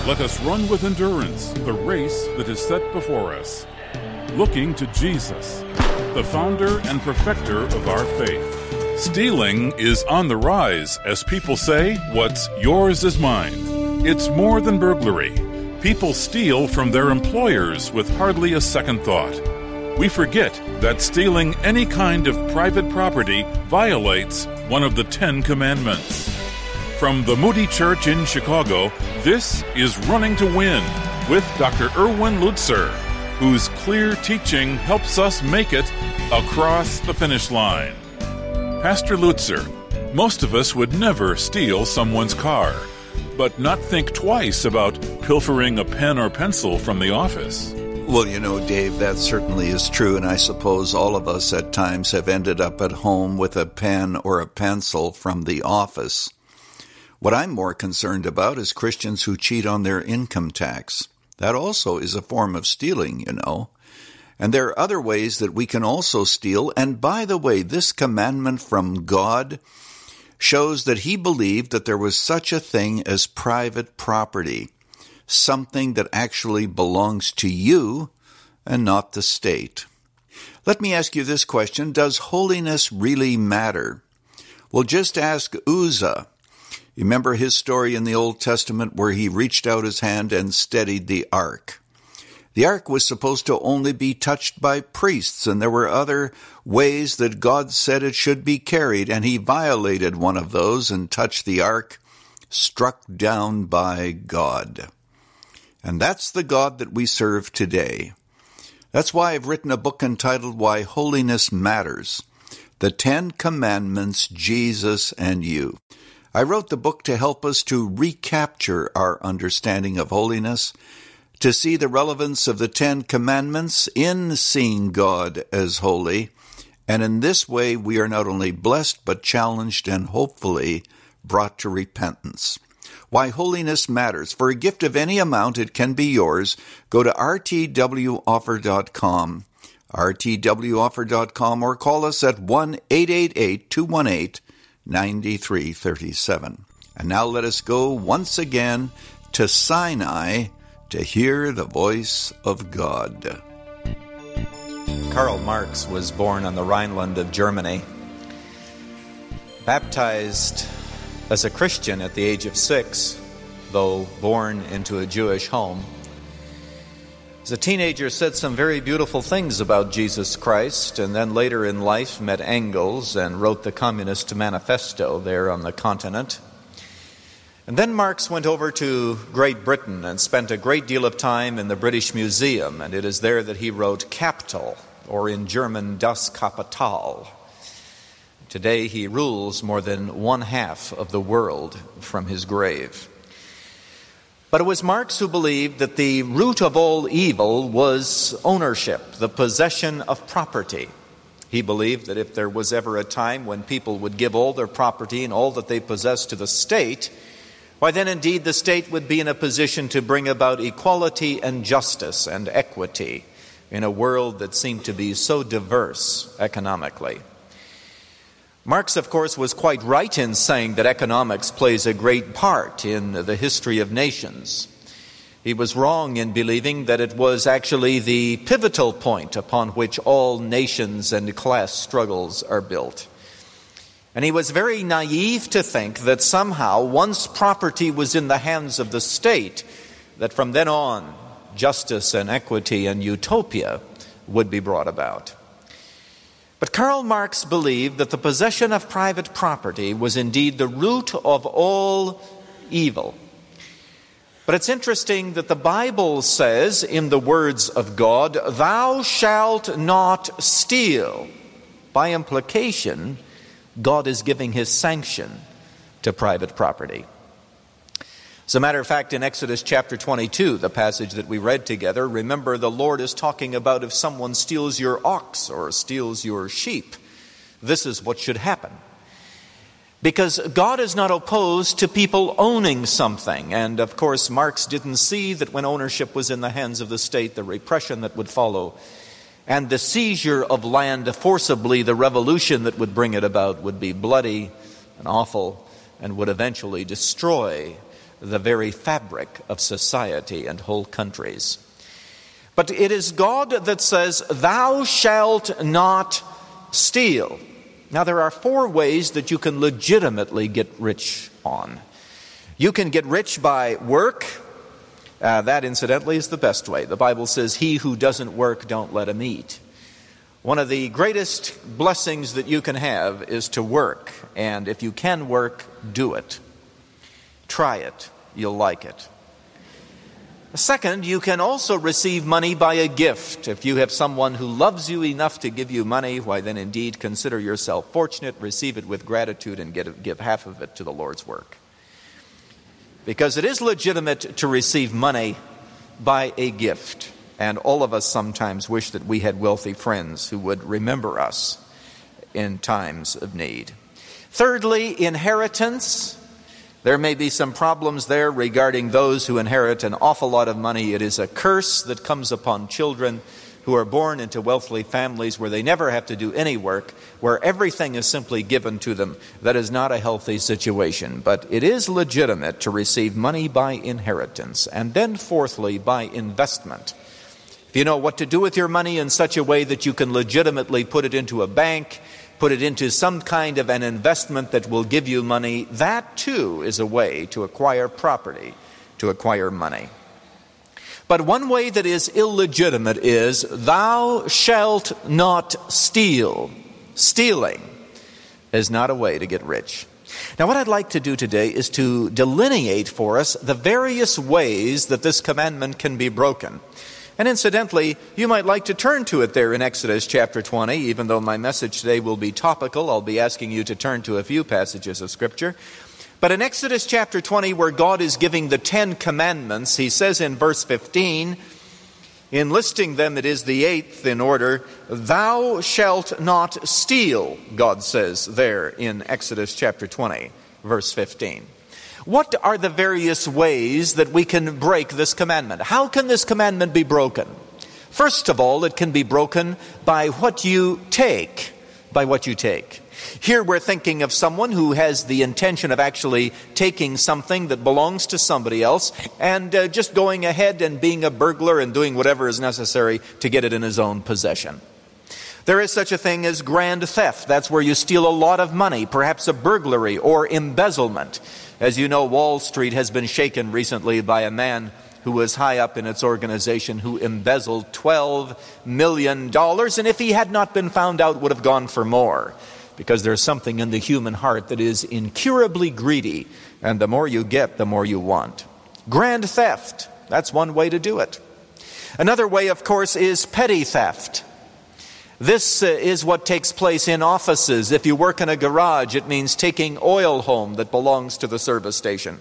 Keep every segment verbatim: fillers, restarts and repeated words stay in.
Let us run with endurance the race that is set before us, looking to Jesus, the founder and perfecter of our faith. Stealing is on the rise, as people say, what's yours is mine. It's more than burglary. People steal from their employers with hardly a second thought. We forget that stealing any kind of private property violates one of the Ten Commandments. From the Moody Church in Chicago, this is Running to Win with Doctor Erwin Lutzer, whose clear teaching helps us make it across the finish line. Pastor Lutzer, most of us would never steal someone's car, but not think twice about pilfering a pen or pencil from the office. Well, you know, Dave, that certainly is true, and I suppose all of us at times have ended up at home with a pen or a pencil from the office. What I'm more concerned about is Christians who cheat on their income tax. That also is a form of stealing, you know. And there are other ways that we can also steal. And by the way, this commandment from God shows that he believed that there was such a thing as private property, something that actually belongs to you and not the state. Let me ask you this question. Does holiness really matter? Well, just ask Uzzah. You remember his story in the Old Testament where he reached out his hand and steadied the ark. The ark was supposed to only be touched by priests, and there were other ways that God said it should be carried, and he violated one of those and touched the ark, struck down by God. And that's the God that we serve today. That's why I've written a book entitled Why Holiness Matters, The Ten Commandments, Jesus and You. I wrote the book to help us to recapture our understanding of holiness, to see the relevance of the Ten Commandments in seeing God as holy, and in this way we are not only blessed but challenged and hopefully brought to repentance. Why Holiness Matters. For a gift of any amount, it can be yours. Go to r t w offer dot com, r t w offer dot com, or call us at one eight eight eight, two one eight, nine three three seven. And now let us go once again to Sinai to hear the voice of God. Karl Marx was born on the Rhineland of Germany, baptized as a Christian at the age of six, though born into a Jewish home. As a teenager, said some very beautiful things about Jesus Christ, and then later in life met Engels and wrote the Communist Manifesto there on the continent. And then Marx went over to Great Britain and spent a great deal of time in the British Museum, and it is there that he wrote Kapital, or in German, Das Kapital. Today he rules more than one half of the world from his grave. But it was Marx who believed that the root of all evil was ownership, the possession of property. He believed that if there was ever a time when people would give all their property and all that they possessed to the state, why then indeed the state would be in a position to bring about equality and justice and equity in a world that seemed to be so diverse economically. Marx, of course, was quite right in saying that economics plays a great part in the history of nations. He was wrong in believing that it was actually the pivotal point upon which all nations and class struggles are built. And he was very naive to think that somehow, once property was in the hands of the state, that from then on, justice and equity and utopia would be brought about. But Karl Marx believed that the possession of private property was indeed the root of all evil. But it's interesting that the Bible says, in the words of God, "Thou shalt not steal." By implication, God is giving his sanction to private property. As a matter of fact, in Exodus chapter twenty-two, the passage that we read together, remember the Lord is talking about if someone steals your ox or steals your sheep, this is what should happen. Because God is not opposed to people owning something. And of course, Marx didn't see that when ownership was in the hands of the state, the repression that would follow, and the seizure of land forcibly, the revolution that would bring it about would be bloody and awful and would eventually destroy the very fabric of society and whole countries. But it is God that says, "Thou shalt not steal." Now, there are four ways that you can legitimately get rich on. You can get rich by work. Uh, that, incidentally, is the best way. The Bible says, "He who doesn't work, don't let him eat." One of the greatest blessings that you can have is to work. And if you can work, do it. Try it. You'll like it. Second, you can also receive money by a gift. If you have someone who loves you enough to give you money, why then indeed consider yourself fortunate, receive it with gratitude, and get, give half of it to the Lord's work. Because it is legitimate to receive money by a gift. And all of us sometimes wish that we had wealthy friends who would remember us in times of need. Thirdly, inheritance. There may be some problems there regarding those who inherit an awful lot of money. It is a curse that comes upon children who are born into wealthy families where they never have to do any work, where everything is simply given to them. That is not a healthy situation. But it is legitimate to receive money by inheritance. And then fourthly, by investment. If you know what to do with your money in such a way that you can legitimately put it into a bank, put it into some kind of an investment that will give you money, that too is a way to acquire property, to acquire money. But one way that is illegitimate is, "Thou shalt not steal." Stealing is not a way to get rich. Now, what I'd like to do today is to delineate for us the various ways that this commandment can be broken. And incidentally, you might like to turn to it there in Exodus chapter twenty. Even though my message today will be topical, I'll be asking you to turn to a few passages of Scripture. But in Exodus chapter twenty, where God is giving the Ten Commandments, he says in verse fifteen, in listing them, it is the eighth in order, "Thou shalt not steal," God says there in Exodus chapter twenty, verse fifteen. What are the various ways that we can break this commandment? How can this commandment be broken? First of all, it can be broken by what you take, by what you take. Here we're thinking of someone who has the intention of actually taking something that belongs to somebody else and uh, just going ahead and being a burglar and doing whatever is necessary to get it in his own possession. There is such a thing as grand theft. That's where you steal a lot of money, perhaps a burglary or embezzlement. As you know, Wall Street has been shaken recently by a man who was high up in its organization who embezzled twelve million dollars, and if he had not been found out, would have gone for more. Because there's something in the human heart that is incurably greedy, and the more you get, the more you want. Grand theft, that's one way to do it. Another way, of course, is petty theft. This uh, is what takes place in offices. If you work in a garage, it means taking oil home that belongs to the service station.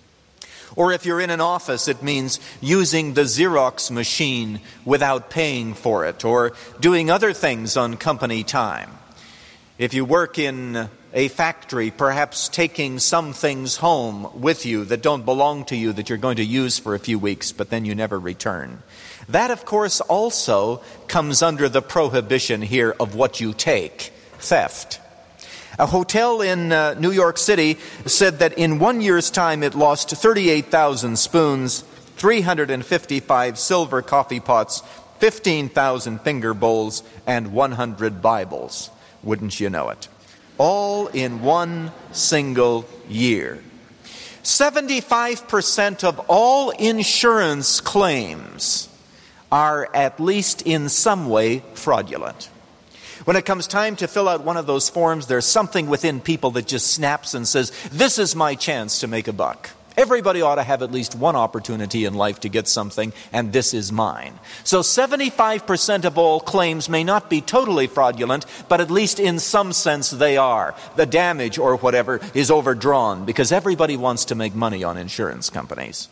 Or if you're in an office, it means using the Xerox machine without paying for it, or doing other things on company time. If you work in a factory, perhaps taking some things home with you that don't belong to you that you're going to use for a few weeks, but then you never return. That, of course, also comes under the prohibition here of what you take, theft. A hotel in uh, New York City said that in one year's time it lost thirty-eight thousand spoons, three hundred fifty-five silver coffee pots, fifteen thousand finger bowls, and one hundred Bibles. Wouldn't you know it? All in one single year. seventy-five percent of all insurance claims are at least in some way fraudulent. When it comes time to fill out one of those forms, there's something within people that just snaps and says, "This is my chance to make a buck." Everybody ought to have at least one opportunity in life to get something, and this is mine. So seventy-five percent of all claims may not be totally fraudulent, but at least in some sense they are. The damage or whatever is overdrawn because everybody wants to make money on insurance companies.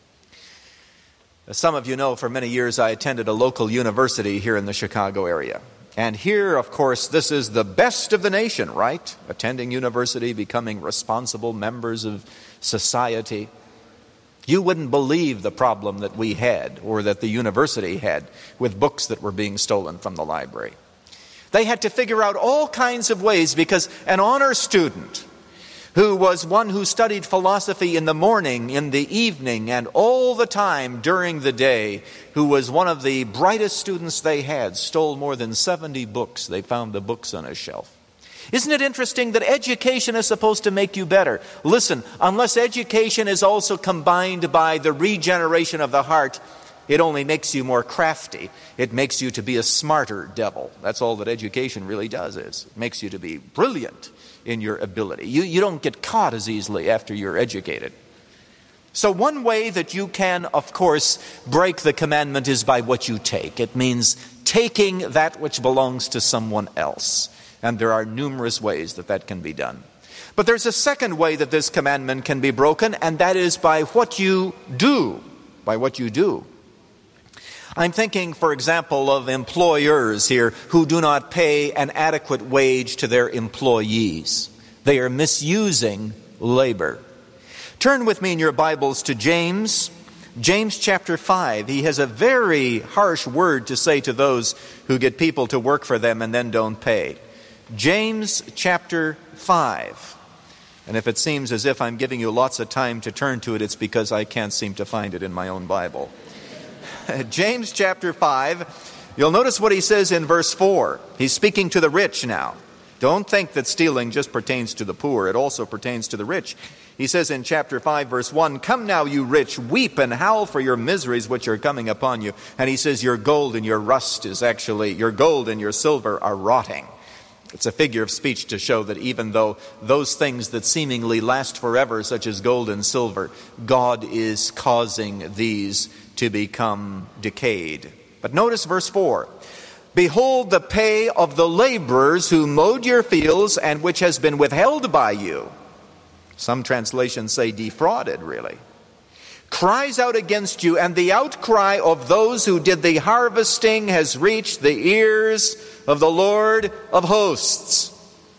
As some of you know, for many years I attended a local university here in the Chicago area. And here, of course, this is the best of the nation, right? Attending university, becoming responsible members of society. You wouldn't believe the problem that we had, or that the university had, with books that were being stolen from the library. They had to figure out all kinds of ways, because an honor student who was one who studied philosophy in the morning, in the evening, and all the time during the day, who was one of the brightest students they had, stole more than seventy books. They found the books on a shelf. Isn't it interesting that education is supposed to make you better? Listen, unless education is also combined by the regeneration of the heart, it only makes you more crafty. It makes you to be a smarter devil. That's all that education really does is. It makes you to be brilliant in your ability. You, you don't get caught as easily after you're educated. So one way that you can, of course, break the commandment is by what you take. It means taking that which belongs to someone else. And there are numerous ways that that can be done. But there's a second way that this commandment can be broken, and that is by what you do. By what you do. I'm thinking, for example, of employers here who do not pay an adequate wage to their employees. They are misusing labor. Turn with me in your Bibles to James. James chapter five. He has a very harsh word to say to those who get people to work for them and then don't pay. James chapter five. And if it seems as if I'm giving you lots of time to turn to it, it's because I can't seem to find it in my own Bible. James chapter five, you'll notice what he says in verse four. He's speaking to the rich now. Don't think that stealing just pertains to the poor. It also pertains to the rich. He says in chapter five, verse one, "Come now, you rich, weep and howl for your miseries which are coming upon you." And he says, your gold and your rust is actually, your gold and your silver are rotting. It's a figure of speech to show that even though those things that seemingly last forever, such as gold and silver, God is causing these to become decayed. But notice verse four. "Behold the pay of the laborers who mowed your fields and which has been withheld by you." Some translations say defrauded, really. "Cries out against you, and the outcry of those who did the harvesting has reached the ears of the Lord of hosts."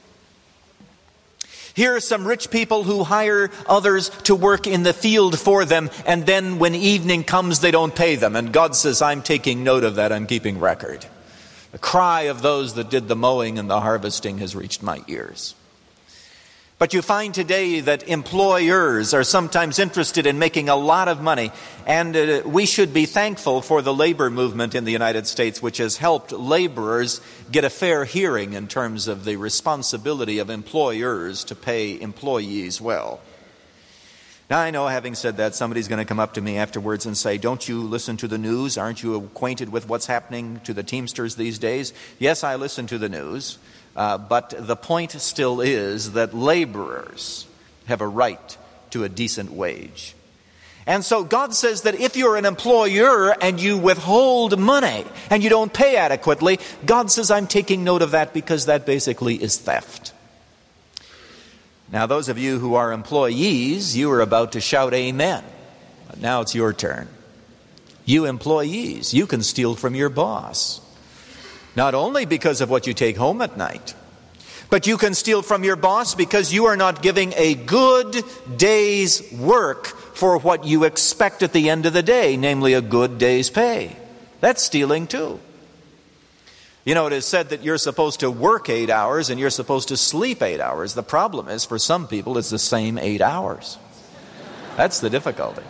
Here are some rich people who hire others to work in the field for them, and then when evening comes, they don't pay them. And God says, I'm taking note of that, I'm keeping record. The cry of those that did the mowing and the harvesting has reached my ears. But you find today that employers are sometimes interested in making a lot of money, and uh, we should be thankful for the labor movement in the United States, which has helped laborers get a fair hearing in terms of the responsibility of employers to pay employees well. Now, I know, having said that, somebody's going to come up to me afterwards and say, don't you listen to the news? Aren't you acquainted with what's happening to the Teamsters these days? Yes, I listen to the news. Uh, but the point still is that laborers have a right to a decent wage. And so God says that if you're an employer and you withhold money and you don't pay adequately, God says, I'm taking note of that because that basically is theft. Now, those of you who are employees, you are about to shout amen. But now it's your turn. You employees, you can steal from your boss. Not only because of what you take home at night, but you can steal from your boss because you are not giving a good day's work for what you expect at the end of the day, namely a good day's pay. That's stealing too. You know, it is said that you're supposed to work eight hours and you're supposed to sleep eight hours. The problem is, for some people, it's the same eight hours. That's the difficulty.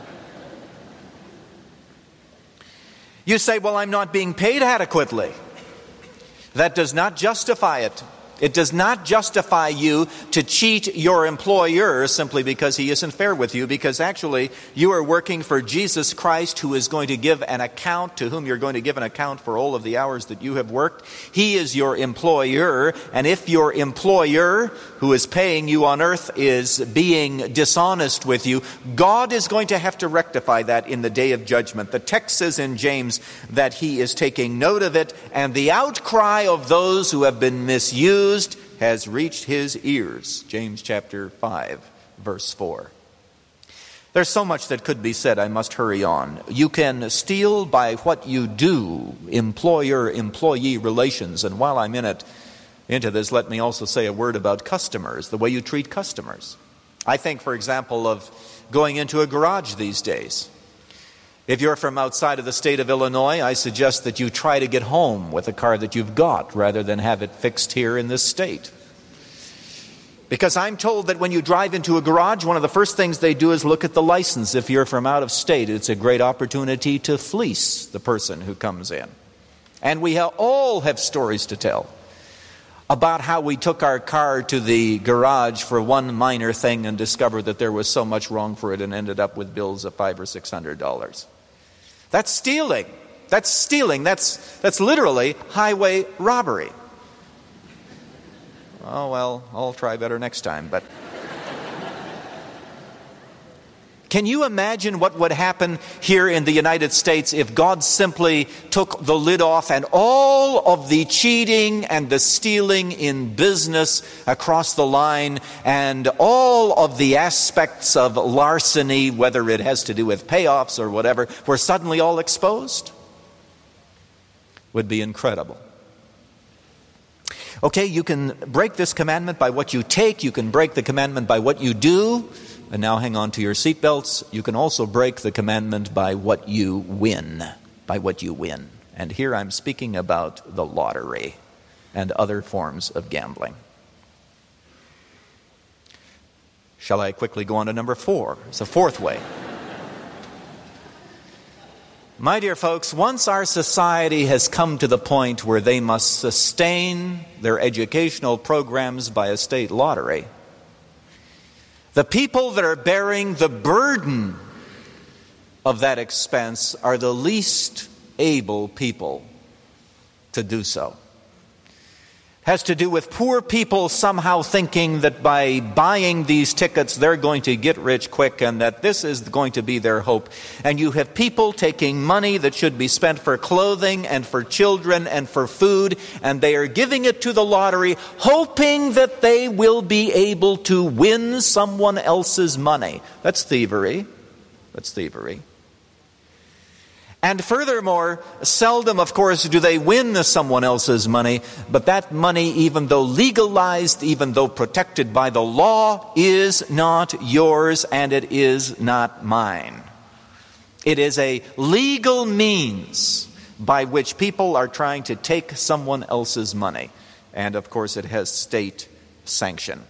You say, well, I'm not being paid adequately. That does not justify it. It does not justify you to cheat your employer simply because he isn't fair with you, because actually you are working for Jesus Christ, who is going to give an account, to whom you're going to give an account for all of the hours that you have worked. He is your employer, and if your employer, who is paying you on earth, is being dishonest with you, God is going to have to rectify that in the day of judgment. The text says in James that he is taking note of it, and the outcry of those who have been misused has reached his ears. James chapter five, verse four. There's so much that could be said. I must hurry on. You can steal by what you do, employer-employee relations. And while I'm in it, into this, let me also say a word about customers, the way you treat customers. I think, for example, of going into a garage these days. If you're from outside of the state of Illinois, I suggest that you try to get home with a car that you've got rather than have it fixed here in this state. Because I'm told that when you drive into a garage, one of the first things they do is look at the license. If you're from out of state, it's a great opportunity to fleece the person who comes in. And we ha- all have stories to tell about how we took our car to the garage for one minor thing and discovered that there was so much wrong for it and ended up with bills of five or six hundred dollars. That's stealing. That's stealing. That's that's literally highway robbery. Oh, well, I'll try better next time, but... Can you imagine what would happen here in the United States if God simply took the lid off and all of the cheating and the stealing in business across the line and all of the aspects of larceny, whether it has to do with payoffs or whatever, were suddenly all exposed? Would be incredible. Okay, you can break this commandment by what you take. You can break the commandment by what you do. And now hang on to your seatbelts. You can also break the commandment by what you win. By what you win. And here I'm speaking about the lottery and other forms of gambling. Shall I quickly go on to number four? It's the fourth way. My dear folks, once our society has come to the point where they must sustain their educational programs by a state lottery, the people that are bearing the burden of that expense are the least able people to do so. Has to do with poor people somehow thinking that by buying these tickets they're going to get rich quick and that this is going to be their hope. And you have people taking money that should be spent for clothing and for children and for food, and they are giving it to the lottery hoping that they will be able to win someone else's money. That's thievery. That's thievery. And furthermore, seldom, of course, do they win someone else's money, but that money, even though legalized, even though protected by the law, is not yours and it is not mine. It is a legal means by which people are trying to take someone else's money. And of course, it has state sanction.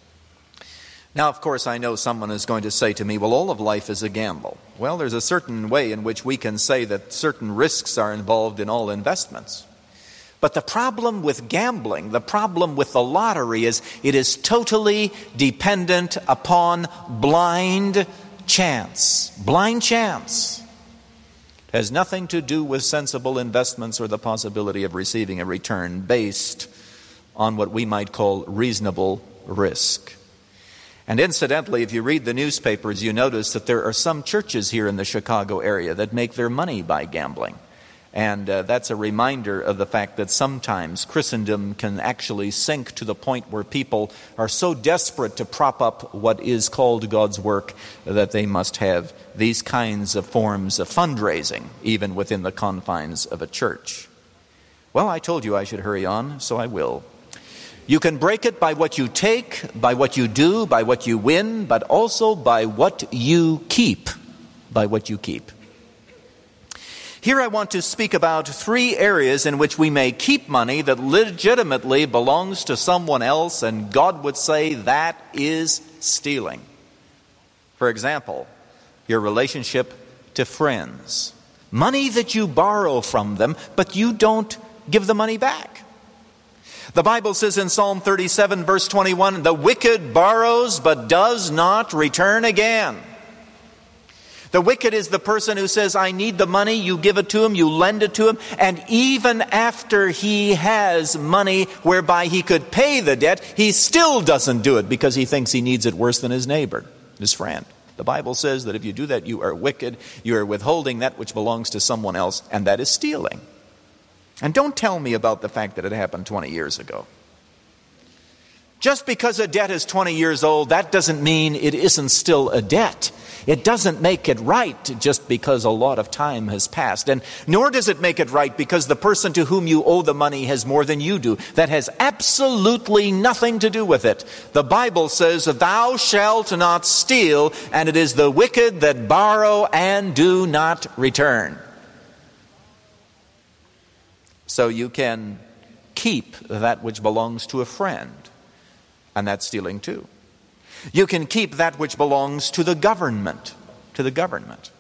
Now, of course, I know someone is going to say to me, well, all of life is a gamble. Well, there's a certain way in which we can say that certain risks are involved in all investments. But the problem with gambling, the problem with the lottery is it is totally dependent upon blind chance. Blind chance. It has nothing to do with sensible investments or the possibility of receiving a return based on what we might call reasonable risk. And incidentally, if you read the newspapers, you notice that there are some churches here in the Chicago area that make their money by gambling. And uh, that's a reminder of the fact that sometimes Christendom can actually sink to the point where people are so desperate to prop up what is called God's work that they must have these kinds of forms of fundraising, even within the confines of a church. Well, I told you I should hurry on, so I will. You can break it by what you take, by what you do, by what you win, but also by what you keep. By what you keep. Here I want to speak about three areas in which we may keep money that legitimately belongs to someone else, and God would say that is stealing. For example, your relationship to friends. Money that you borrow from them, but you don't give the money back. The Bible says in Psalm thirty-seven, verse twenty-one, the wicked borrows but does not return again. The wicked is the person who says, I need the money, you give it to him, you lend it to him, and even after he has money whereby he could pay the debt, he still doesn't do it because he thinks he needs it worse than his neighbor, his friend. The Bible says that if you do that, you are wicked, you are withholding that which belongs to someone else, and that is stealing. And don't tell me about the fact that it happened twenty years ago. Just because a debt is twenty years old, that doesn't mean it isn't still a debt. It doesn't make it right just because a lot of time has passed. And nor does it make it right because the person to whom you owe the money has more than you do. That has absolutely nothing to do with it. The Bible says, thou shalt not steal, and it is the wicked that borrow and do not return. So you can keep that which belongs to a friend. and that's stealing too. You can keep that which belongs to the government, to the government.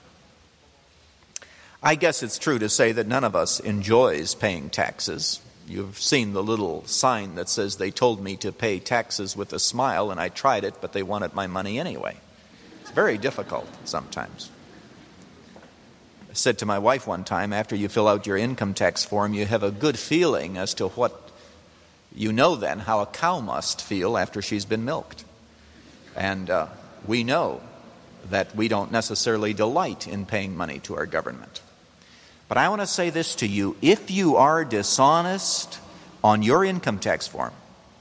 I guess it's true to say that none of us enjoys paying taxes. You've seen the little sign that says they told me to pay taxes with a smile, and I tried it, but they wanted my money anyway. It's very difficult sometimes. I said to my wife one time, after you fill out your income tax form, you have a good feeling as to what you know then, how a cow must feel after she's been milked. And uh, we know that we don't necessarily delight in paying money to our government. But I want to say this to you. If you are dishonest on your income tax form,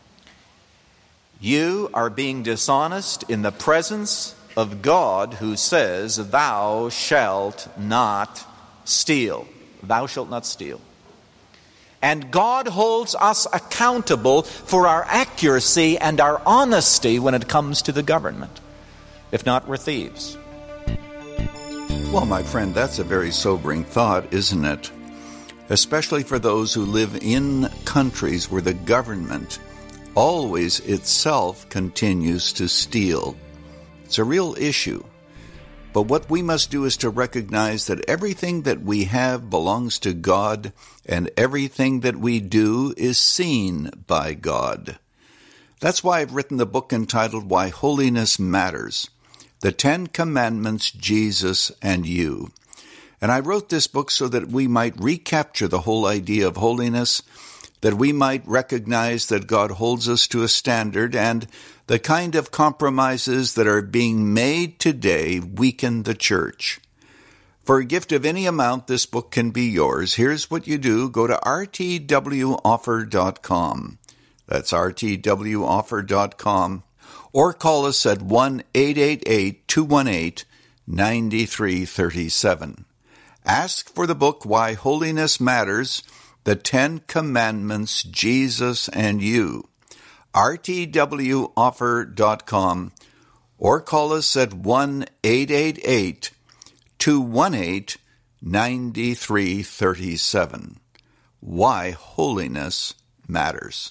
you are being dishonest in the presence of God, who says, thou shalt not steal. Thou shalt not steal. And God holds us accountable for our accuracy and our honesty when it comes to the government. If not, we're thieves. Well, my friend, that's a very sobering thought, isn't it? Especially for those who live in countries where the government always itself continues to steal. It's a real issue. But what we must do is to recognize that everything that we have belongs to God, and everything that we do is seen by God. That's why I've written the book entitled Why Holiness Matters, The Ten Commandments, Jesus and You. And I wrote this book so that we might recapture the whole idea of holiness, that we might recognize that God holds us to a standard, and the kind of compromises that are being made today weaken the church. For a gift of any amount, this book can be yours. Here's what you do. Go to r t w offer dot com. That's r t w offer dot com. Or call us at one eight eight eight, two one eight, nine three three seven. Ask for the book, Why Holiness Matters, The Ten Commandments, Jesus and You. r t w offer dot com, or call us at one eight eight eight, two one eight, nine three three seven. Why Holiness Matters.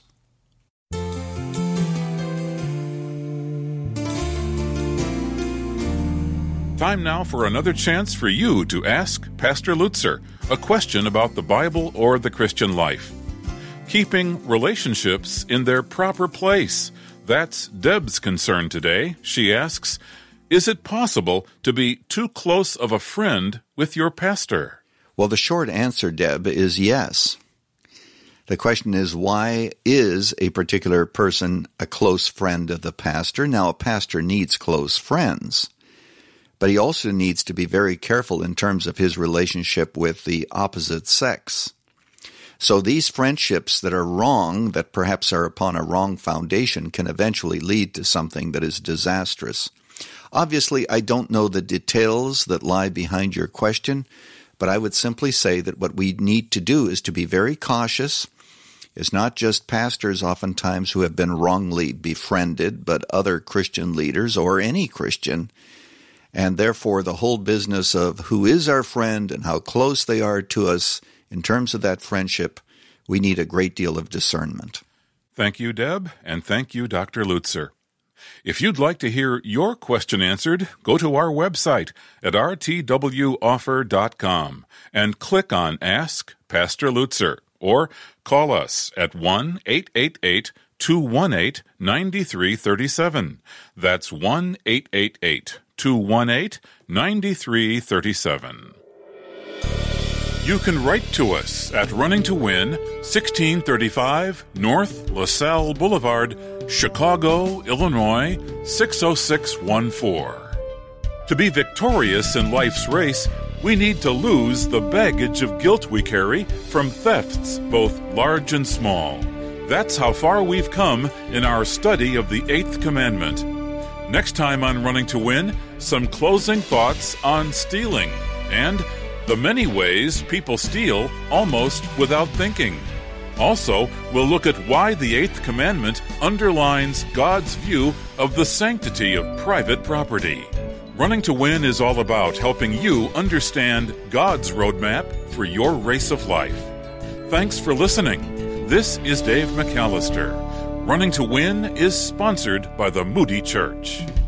Time now for another chance for you to ask Pastor Lutzer a question about the Bible or the Christian life. Keeping relationships in their proper place. That's Deb's concern today. She asks, is it possible to be too close of a friend with your pastor? Well, the short answer, Deb, is yes. The question is, why is a particular person a close friend of the pastor? Now, a pastor needs close friends, but he also needs to be very careful in terms of his relationship with the opposite sex. So these friendships that are wrong, that perhaps are upon a wrong foundation, can eventually lead to something that is disastrous. Obviously, I don't know the details that lie behind your question, but I would simply say that what we need to do is to be very cautious. It's not just pastors oftentimes who have been wrongly befriended, but other Christian leaders or any Christian. And therefore, the whole business of who is our friend and how close they are to us in terms of that friendship, we need a great deal of discernment. Thank you, Deb, and thank you, Doctor Lutzer. If you'd like to hear your question answered, go to our website at r t w offer dot com and click on Ask Pastor Lutzer, or call us at one eight eight eight, two one eight, nine three three seven. That's one eight eight eight, two one eight, nine three three seven. You can write to us at Running to Win, sixteen thirty-five North LaSalle Boulevard, Chicago, Illinois, six oh six one four. To be victorious in life's race, we need to lose the baggage of guilt we carry from thefts, both large and small. That's how far we've come in our study of the Eighth Commandment. Next time on Running to Win, some closing thoughts on stealing and the many ways people steal almost without thinking. Also, we'll look at why the Eighth Commandment underlines God's view of the sanctity of private property. Running to Win is all about helping you understand God's roadmap for your race of life. Thanks for listening. This is Dave McAllister. Running to Win is sponsored by the Moody Church.